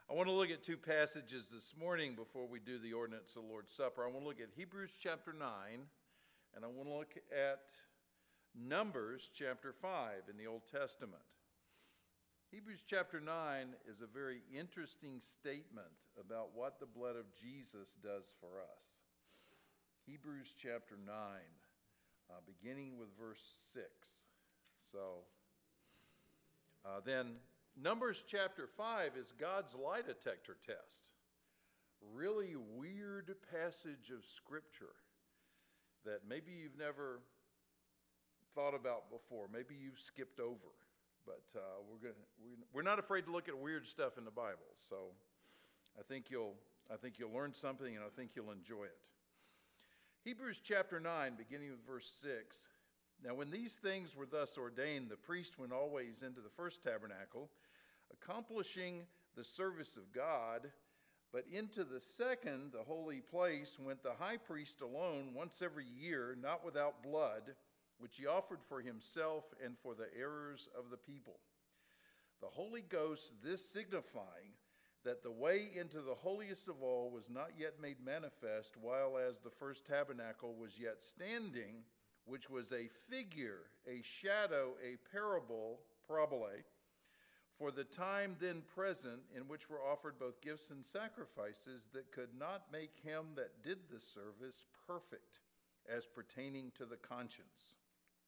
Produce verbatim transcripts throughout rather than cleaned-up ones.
I want to look at two passages this morning before we do the ordinance of the Lord's Supper. I want to look at Hebrews chapter nine, and I want to look at Numbers chapter five in the Old Testament. Hebrews chapter nine is a very interesting statement about what the blood of Jesus does for us. Hebrews chapter nine, uh, beginning with verse six. So, uh, then Numbers chapter five is God's lie detector test. Really weird passage of scripture that maybe you've never thought about before. Maybe you've skipped over. But uh, we're going we're not afraid to look at weird stuff in the Bible. So I think you'll I think you'll learn something, and I think you'll enjoy it. Hebrews chapter nine, beginning with verse six. Now when these things were thus ordained, the priest went always into the first tabernacle, accomplishing the service of God. But into the second, the holy place, went the high priest alone once every year, not without blood, which he offered for himself and for the errors of the people. The Holy Ghost, this signifying that the way into the holiest of all was not yet made manifest, while as the first tabernacle was yet standing, which was a figure, a shadow, a parable, parabole, for the time then present, in which were offered both gifts and sacrifices that could not make him that did the service perfect, as pertaining to the conscience,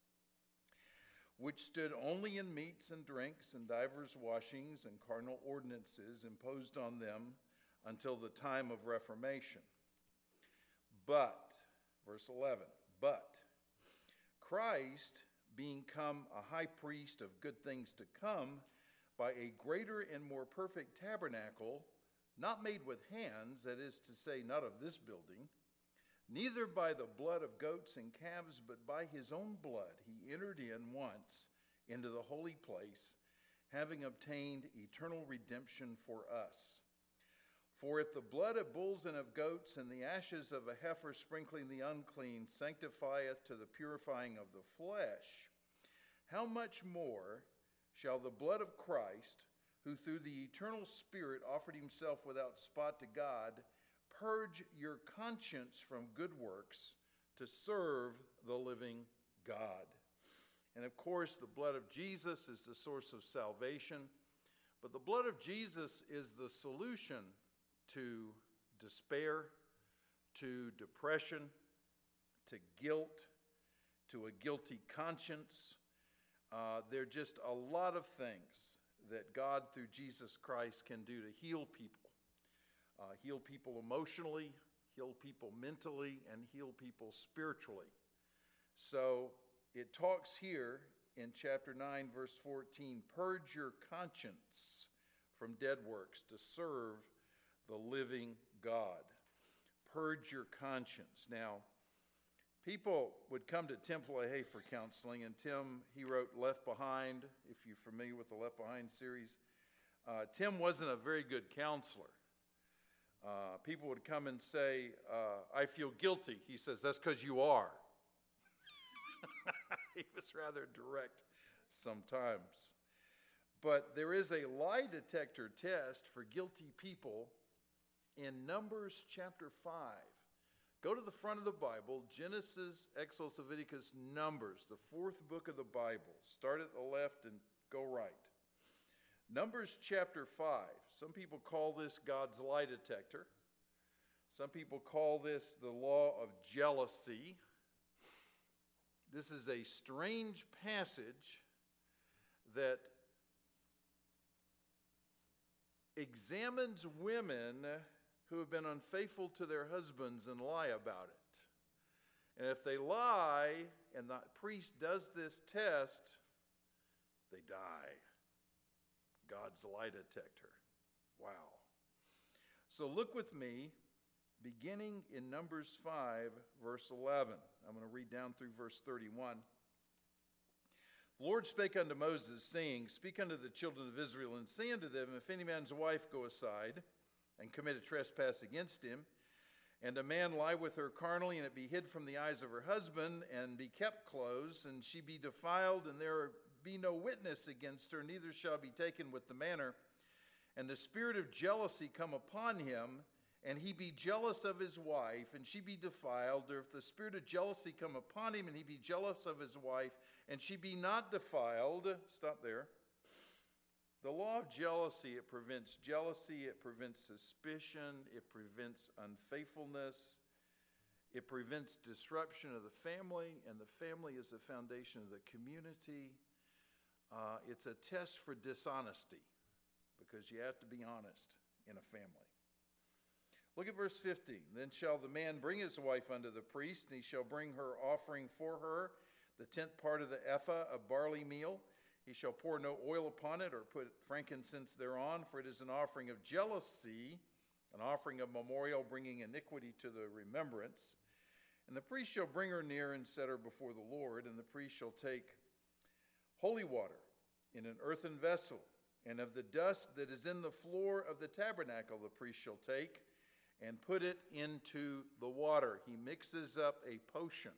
which stood only in meats and drinks and divers washings and carnal ordinances imposed on them until the time of Reformation. But, verse eleven, but Christ, being come a high priest of good things to come, by a greater and more perfect tabernacle, not made with hands, that is to say, not of this building, neither by the blood of goats and calves, but by his own blood he entered in once into the holy place, having obtained eternal redemption for us. For if the blood of bulls and of goats and the ashes of a heifer sprinkling the unclean sanctifieth to the purifying of the flesh, how much more shall the blood of Christ, who through the eternal Spirit offered himself without spot to God, purge your conscience from good works to serve the living God. And of course, the blood of Jesus is the source of salvation, but the blood of Jesus is the solution to despair, to depression, to guilt, to a guilty conscience. Uh, there are just a lot of things that God, through Jesus Christ, can do to heal people. Uh, heal people emotionally, heal people mentally, and heal people spiritually. So it talks here in chapter nine, verse fourteen, purge your conscience from dead works to serve the living God. Purge your conscience. Now, people would come to Tim LaHaye for counseling, and Tim, he wrote Left Behind, if you're familiar with the Left Behind series. Uh, Tim wasn't a very good counselor. Uh, people would come and say, uh, I feel guilty. He says, that's because you are. He was rather direct sometimes. But there is a lie detector test for guilty people in Numbers chapter five. Go to the front of the Bible, Genesis, Exodus, Leviticus, Numbers, the fourth book of the Bible. Start at the left and go right. Numbers chapter five. Some people call this God's lie detector. Some people call this the law of jealousy. This is a strange passage that examines women who have been unfaithful to their husbands and lie about it. And if they lie and the priest does this test, they die. God's lie detector. Wow. So look with me, beginning in Numbers five, verse eleven. I'm going to read down through verse thirty-one. The Lord spake unto Moses, saying, speak unto the children of Israel, and say unto them, if any man's wife go aside and commit a trespass against him, and a man lie with her carnally, and it be hid from the eyes of her husband, and be kept close, and she be defiled, and there be no witness against her, neither shall be taken with the manner, and the spirit of jealousy come upon him, and he be jealous of his wife, and she be defiled, or if the spirit of jealousy come upon him, and he be jealous of his wife, and she be not defiled, stop there. The law of jealousy, it prevents jealousy, it prevents suspicion, it prevents unfaithfulness, it prevents disruption of the family, and the family is the foundation of the community. Uh, it's a test for dishonesty, because you have to be honest in a family. Look at verse fifteen. Then shall the man bring his wife unto the priest, and he shall bring her offering for her, the tenth part of the ephah of barley meal. He shall pour no oil upon it, or put frankincense thereon, for it is an offering of jealousy, an offering of memorial, bringing iniquity to the remembrance. And the priest shall bring her near and set her before the Lord, and the priest shall take holy water in an earthen vessel, and of the dust that is in the floor of the tabernacle the priest shall take, and put it into the water. He mixes up a potion.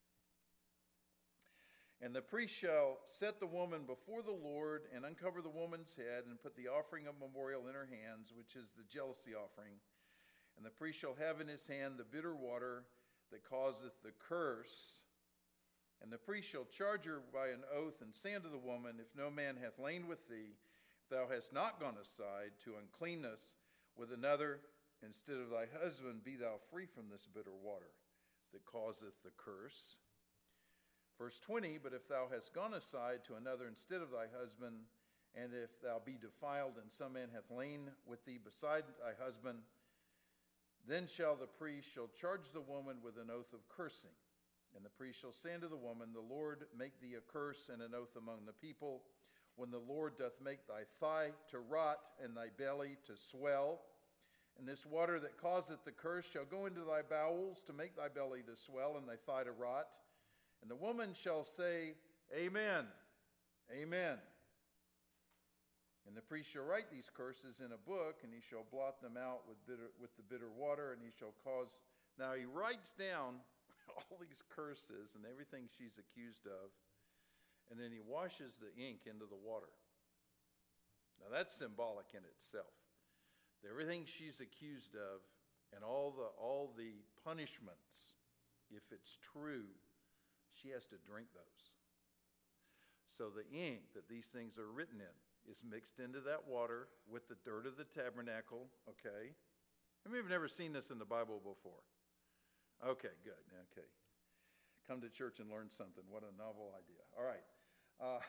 And the priest shall set the woman before the Lord, and uncover the woman's head, and put the offering of memorial in her hands, which is the jealousy offering. And the priest shall have in his hand the bitter water that causeth the curse. And the priest shall charge her by an oath, and say unto the woman, if no man hath lain with thee, if thou hast not gone aside to uncleanness with another instead of thy husband, be thou free from this bitter water that causeth the curse. Verse twenty, but if thou hast gone aside to another instead of thy husband, and if thou be defiled, and some man hath lain with thee beside thy husband, then shall the priest shall charge the woman with an oath of cursing. And the priest shall say unto the woman, the Lord make thee a curse and an oath among the people, when the Lord doth make thy thigh to rot, and thy belly to swell. And this water that causeth the curse shall go into thy bowels, to make thy belly to swell, and thy thigh to rot. And the woman shall say, Amen, Amen. And the priest shall write these curses in a book, and he shall blot them out with bitter, with the bitter water, and he shall cause... Now he writes down all these curses and everything she's accused of, and then he washes the ink into the water. Now that's symbolic in itself. Everything she's accused of and all the all the punishments, if it's true, she has to drink those. So the ink that these things are written in is mixed into that water with the dirt of the tabernacle, okay? I mean, we've never seen this in the Bible before. Okay, good, okay. Come to church and learn something. What a novel idea. All right. Uh,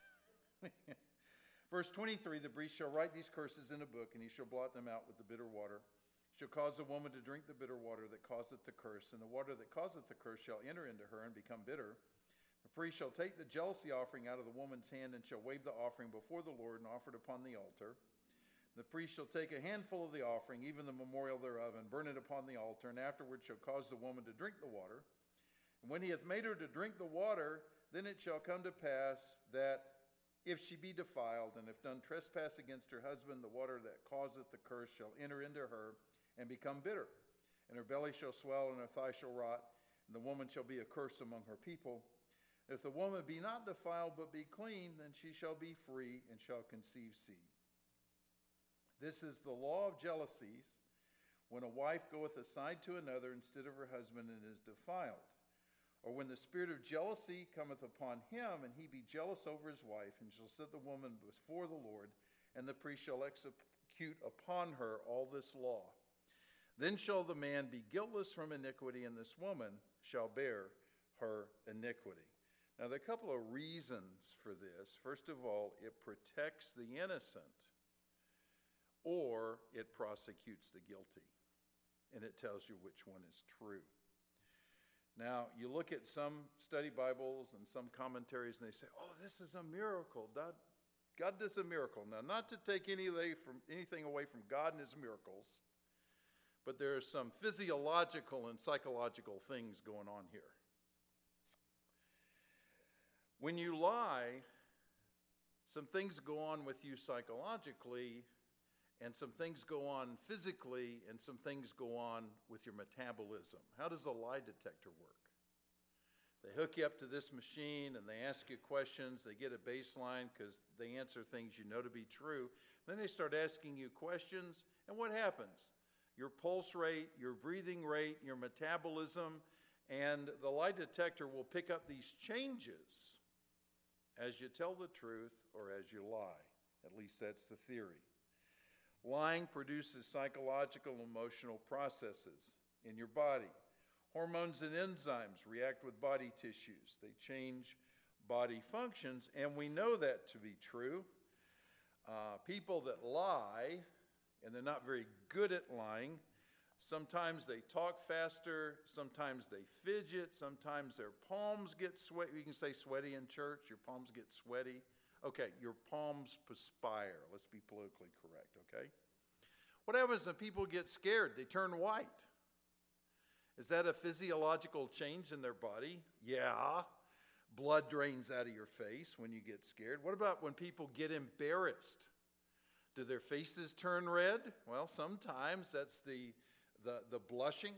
Verse twenty-three, the priest shall write these curses in a book, and he shall blot them out with the bitter water. He shall cause the woman to drink the bitter water that causeth the curse, and the water that causeth the curse shall enter into her and become bitter. The priest shall take the jealousy offering out of the woman's hand, and shall wave the offering before the Lord and offer it upon the altar. The priest shall take a handful of the offering, even the memorial thereof, and burn it upon the altar, and afterward shall cause the woman to drink the water. And when he hath made her to drink the water, then it shall come to pass that if she be defiled, and if done trespass against her husband, the water that causeth the curse shall enter into her and become bitter. And her belly shall swell, and her thigh shall rot, and the woman shall be a curse among her people. If the woman be not defiled, but be clean, then she shall be free, and shall conceive seed. This is the law of jealousies, when a wife goeth aside to another instead of her husband, and is defiled. Or when the spirit of jealousy cometh upon him, and he be jealous over his wife, and shall set the woman before the Lord, and the priest shall execute upon her all this law. Then shall the man be guiltless from iniquity, and this woman shall bear her iniquity. Now, there are a couple of reasons for this. First of all, it protects the innocent, or it prosecutes the guilty, and it tells you which one is true. Now, you look at some study Bibles and some commentaries, and they say, oh, this is a miracle. God, God does a miracle. Now, not to take any away from, anything away from God and his miracles, but there are some physiological and psychological things going on here. When you lie, some things go on with you psychologically, and some things go on physically, and some things go on with your metabolism. How does a lie detector work? They hook you up to this machine, and they ask you questions. They get a baseline because they answer things you know to be true. Then they start asking you questions, and what happens? Your pulse rate, your breathing rate, your metabolism, and the lie detector will pick up these changes as you tell the truth or as you lie. At least that's the theory. Lying produces psychological and emotional processes in your body. Hormones and enzymes react with body tissues. They change body functions, and we know that to be true. Uh, people that lie, and they're not very good at lying, sometimes they talk faster, sometimes they fidget, sometimes their palms get sweaty. You can say sweaty in church, your palms get sweaty. Okay, your palms perspire. Let's be politically correct, okay? What happens when people get scared? They turn white. Is that a physiological change in their body? Yeah. Blood drains out of your face when you get scared. What about when people get embarrassed? Do their faces turn red? Well, sometimes that's the, the, the blushing.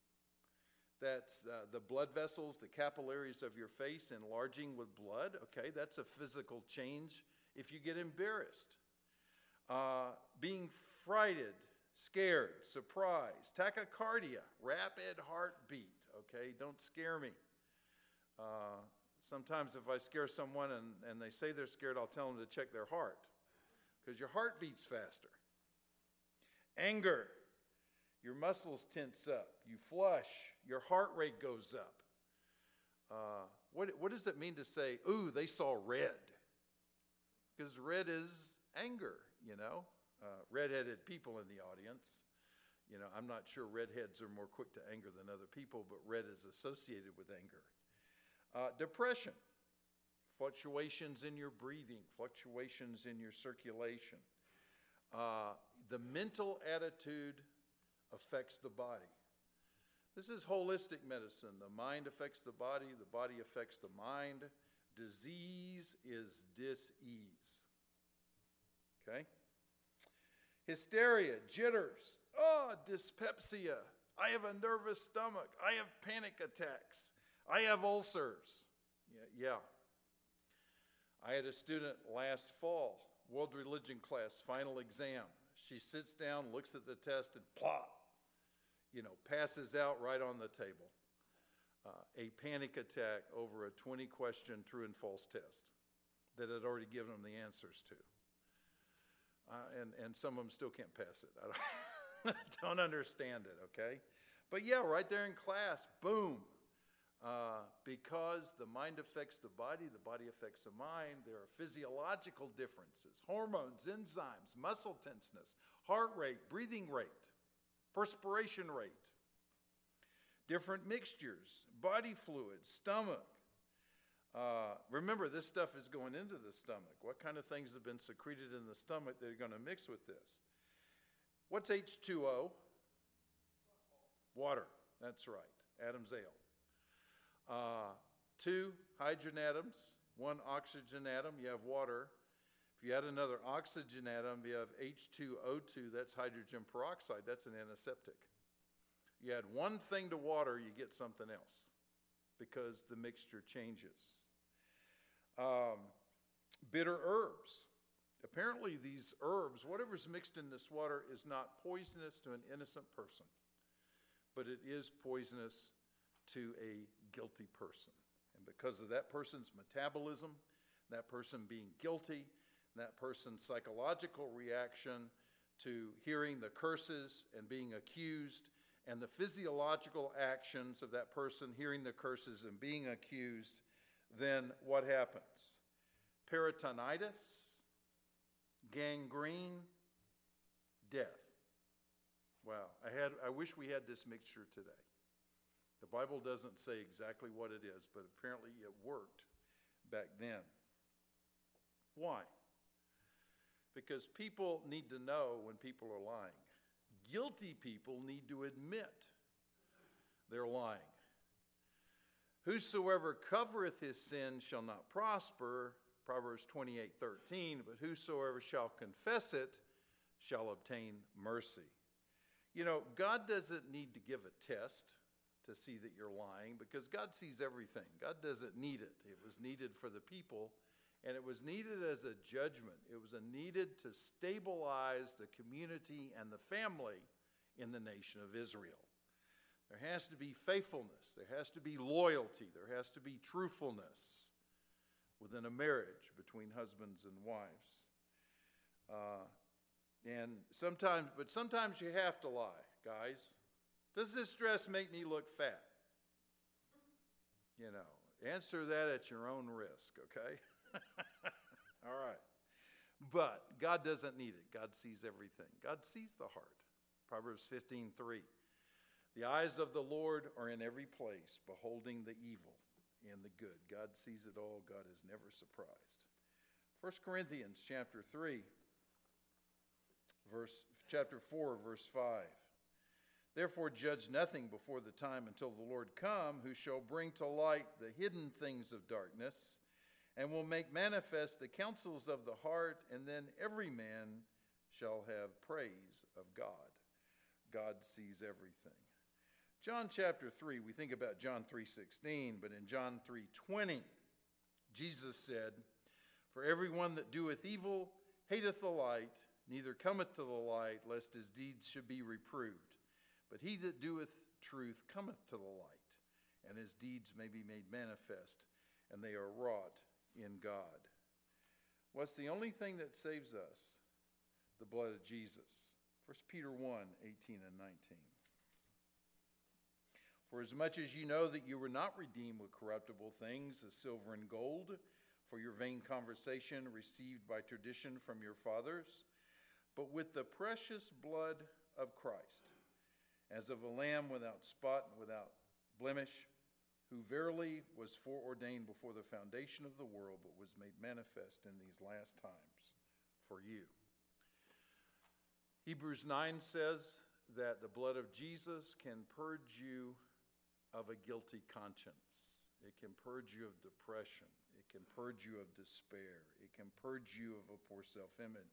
That's uh, the blood vessels, the capillaries of your face enlarging with blood. Okay, that's a physical change if you get embarrassed. Uh, being frightened, scared, surprised, tachycardia, rapid heartbeat. Okay, don't scare me. Uh, sometimes if I scare someone and, and they say they're scared, I'll tell them to check their heart because your heart beats faster. Anger. Your muscles tense up. You flush. Your heart rate goes up. Uh, what, what does it mean to say, ooh, they saw red? Because red is anger, you know. Uh, redheaded people in the audience. You know, I'm not sure redheads are more quick to anger than other people, but red is associated with anger. Uh, depression. Fluctuations in your breathing. Fluctuations in your circulation. Uh, the mental attitude affects the body. This is holistic medicine. The mind affects the body, the body affects the mind. Disease is dis-ease. Okay? Hysteria, jitters, oh, dyspepsia. I have a nervous stomach. I have panic attacks. I have ulcers. Yeah, yeah. I had a student last fall, world religion class, final exam. She sits down, looks at the test, and plop, you know, passes out right on the table. Uh, a panic attack over a twenty question true and false test that had already given them the answers to. Uh, and, and some of them still can't pass it. I don't, don't understand it, okay? But yeah, right there in class, boom. Uh, because the mind affects the body, the body affects the mind, there are physiological differences, hormones, enzymes, muscle tenseness, heart rate, breathing rate, perspiration rate, different mixtures, body fluids, stomach. Uh, remember, this stuff is going into the stomach. What kind of things have been secreted in the stomach that are going to mix with this? What's H two O? Water. That's right. Adam's ale. Uh, two hydrogen atoms, one oxygen atom, you have water. If you add another oxygen atom, you have H two O two, that's hydrogen peroxide, that's an antiseptic. You add one thing to water, you get something else because the mixture changes. Um, bitter herbs. Apparently these herbs, whatever's mixed in this water is not poisonous to an innocent person, but it is poisonous to a guilty person. And because of that person's metabolism, that person being guilty, that person's psychological reaction to hearing the curses and being accused, and the physiological actions of that person hearing the curses and being accused, then what happens? Peritonitis, gangrene, death. Wow, I had I wish we had this mixture today. The Bible doesn't say exactly what it is, but apparently it worked back then. Why? Because people need to know when people are lying. Guilty people need to admit they're lying. Whosoever covereth his sin shall not prosper, Proverbs twenty-eight thirteen, but whosoever shall confess it shall obtain mercy. You know, God doesn't need to give a test to see that you're lying because God sees everything. God doesn't need it. It was needed for the people And it was needed as a judgment. It was a needed to stabilize the community and the family in the nation of Israel. There has to be faithfulness. There has to be loyalty. There has to be truthfulness within a marriage between husbands and wives. Uh, and sometimes, but sometimes you have to lie, guys. Does this dress make me look fat? You know, answer that at your own risk, okay? All right. But God doesn't need it. God sees everything. God sees the heart. Proverbs fifteen three. The eyes of the Lord are in every place, beholding the evil and the good. God sees it all. God is never surprised. First Corinthians chapter three, verse chapter four, verse five. Therefore judge nothing before the time until the Lord come, who shall bring to light the hidden things of darkness, and will make manifest the counsels of the heart, and then every man shall have praise of God. God sees everything. John chapter three, we think about John three sixteen, but in John three twenty, Jesus said, for everyone that doeth evil hateth the light, neither cometh to the light, lest his deeds should be reproved. But he that doeth truth cometh to the light, and his deeds may be made manifest, and they are wrought in God. What's the only thing that saves us? The blood of Jesus. First Peter one, eighteen and nineteen. For as much as you know that you were not redeemed with corruptible things, as silver and gold, for your vain conversation received by tradition from your fathers, but with the precious blood of Christ, as of a lamb without spot and without blemish, who verily was foreordained before the foundation of the world, but was made manifest in these last times for you. Hebrews nine says that the blood of Jesus can purge you of a guilty conscience. It can purge you of depression. It can purge you of despair. It can purge you of a poor self-image.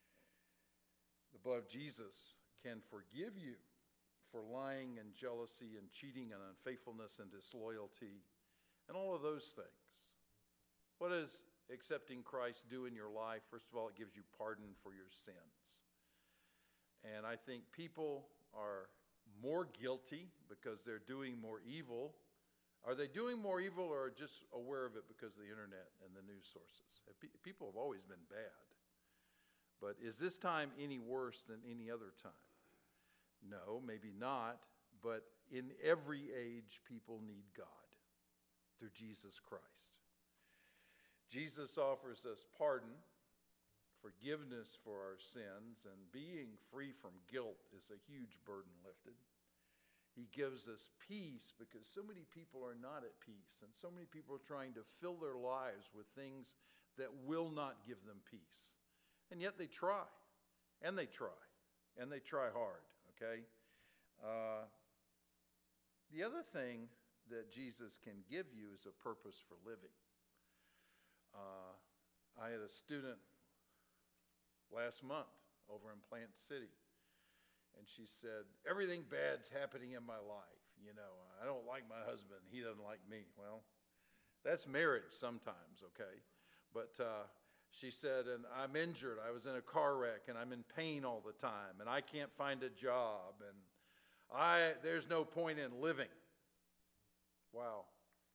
The blood of Jesus can forgive you for lying and jealousy and cheating and unfaithfulness and disloyalty and all of those things. What does accepting Christ do in your life? First of all, it gives you pardon for your sins. And I think people are more guilty because they're doing more evil. Are they doing more evil or are just aware of it because of the internet and the news sources? People have always been bad. But is this time any worse than any other time? No, maybe not, but in every age, people need God through Jesus Christ. Jesus offers us pardon, forgiveness for our sins, and being free from guilt is a huge burden lifted. He gives us peace because so many people are not at peace, and so many people are trying to fill their lives with things that will not give them peace. And yet they try, and they try, and they try hard. Okay? Uh, the other thing that Jesus can give you is a purpose for living. Uh, I had a student last month over in Plant City, and she said, everything bad's happening in my life. You know, I don't like my husband. He doesn't like me. Well, that's marriage sometimes, okay? But uh, she said, and I'm injured. I was in a car wreck, and I'm in pain all the time, and I can't find a job, and I there's no point in living. Wow.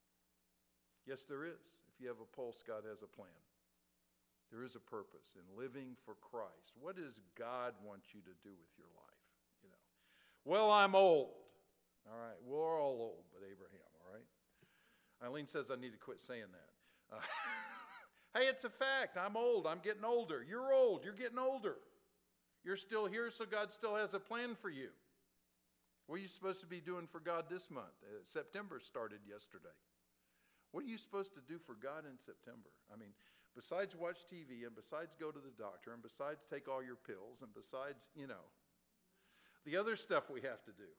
Yes, there is. If you have a pulse, God has a plan. There is a purpose in living for Christ. What does God want you to do with your life? You know, well, I'm old. All right, we're all old, but Abraham, all right? Eileen says I need to quit saying that. Uh, Hey, it's a fact. I'm old. I'm getting older. You're old. You're getting older. You're still here, so God still has a plan for you. What are you supposed to be doing for God this month? Uh, September started yesterday. What are you supposed to do for God in September? I mean, besides watch T V, and besides go to the doctor, and besides take all your pills, and besides, you know, the other stuff we have to do.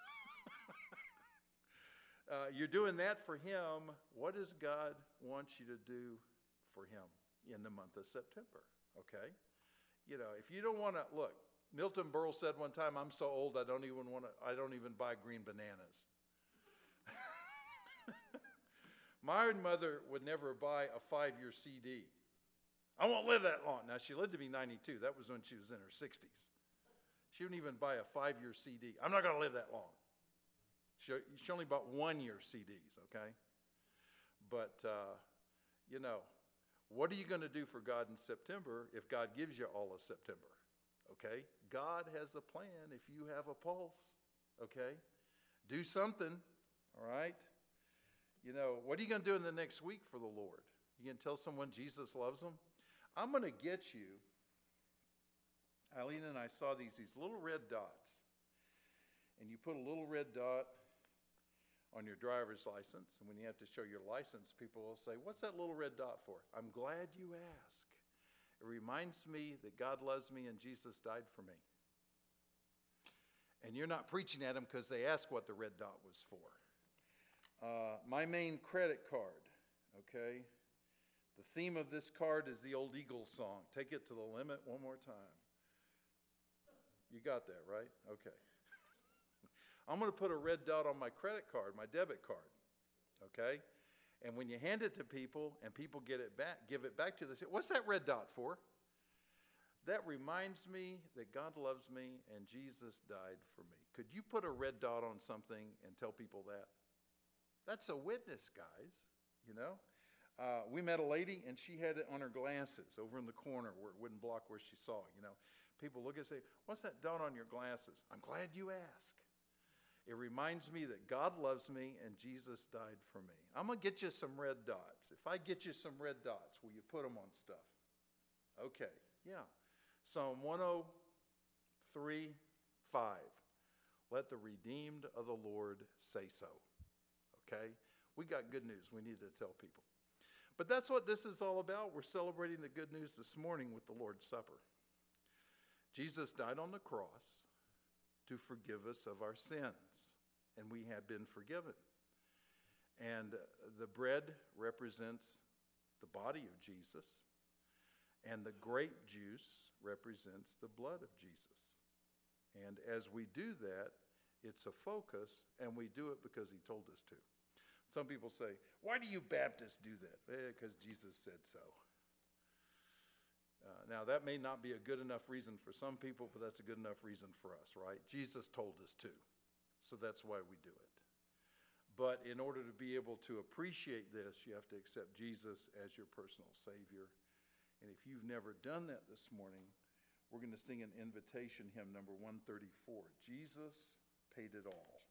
uh, you're doing that for Him. What does God want you to do for Him in the month of September? Okay? You know, if you don't want to, look, Milton Berle said one time, I'm so old I don't even want to, I don't even buy green bananas. My mother would never buy a five-year C D. I won't live that long. Now, she lived to be ninety-two. That was when she was in her sixties. She wouldn't even buy a five-year C D. I'm not going to live that long. She, she only bought one-year C Ds, okay? But, uh, you know, what are you going to do for God in September if God gives you all of September? Okay? God has a plan if you have a pulse, okay? Do something, all right? You know, what are you going to do in the next week for the Lord? You going to tell someone Jesus loves them? I'm going to get you. Eileen and I saw these, these little red dots. And you put a little red dot on your driver's license. And when you have to show your license, people will say, what's that little red dot for? I'm glad you ask. It reminds me that God loves me and Jesus died for me. And you're not preaching at them because they ask what the red dot was for. Uh, my main credit card, okay? The theme of this card is the old Eagles song. Take it to the limit one more time. You got that, right? Okay. I'm going to put a red dot on my credit card, my debit card, okay? And when you hand it to people and people get it back, give it back to you, they say, what's that red dot for? That reminds me that God loves me and Jesus died for me. Could you put a red dot on something and tell people that? That's a witness, guys, you know? Uh, we met a lady, and she had it on her glasses over in the corner where it wouldn't block where she saw, you know? People look and say, what's that dot on your glasses? I'm glad you asked. It reminds me that God loves me and Jesus died for me. I'm going to get you some red dots. If I get you some red dots, will you put them on stuff? Okay, yeah. Psalm one oh three, five. Let the redeemed of the Lord say so. Okay? We got good news we need to tell people. But that's what this is all about. We're celebrating the good news this morning with the Lord's Supper. Jesus died on the cross to forgive us of our sins, and we have been forgiven. And the bread represents the body of Jesus, and the grape juice represents the blood of Jesus. And as we do that, it's a focus, and we do it because he told us to. Some people say, why do you Baptists do that? Eh, because Jesus said so. Uh, now, that may not be a good enough reason for some people, but that's a good enough reason for us, right? Jesus told us to, so that's why we do it. But in order to be able to appreciate this, you have to accept Jesus as your personal Savior. And if you've never done that this morning, we're going to sing an invitation hymn, number one thirty-four. Jesus paid it all.